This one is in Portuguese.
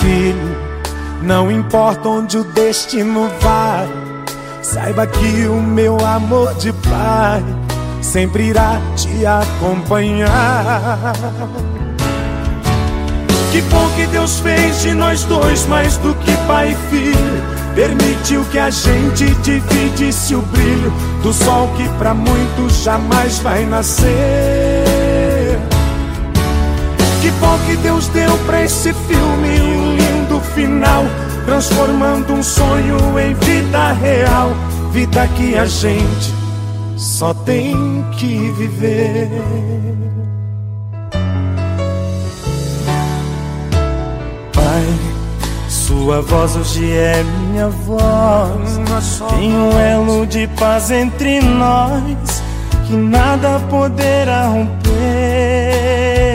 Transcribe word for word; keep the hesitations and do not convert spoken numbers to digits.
filho, não importa onde o destino vai, saiba que o meu amor de pai sempre irá te acompanhar. Que bom que Deus fez de nós dois mais do que pai e filho, permitiu que a gente dividisse o brilho do sol que pra muitos jamais vai nascer. Que bom que Deus deu pra esse filme um lindo final, transformando um sonho em vida real, vida que a gente só tem que viver. Pai, sua voz hoje é minha voz, tem um elo de paz entre nós que nada poderá romper.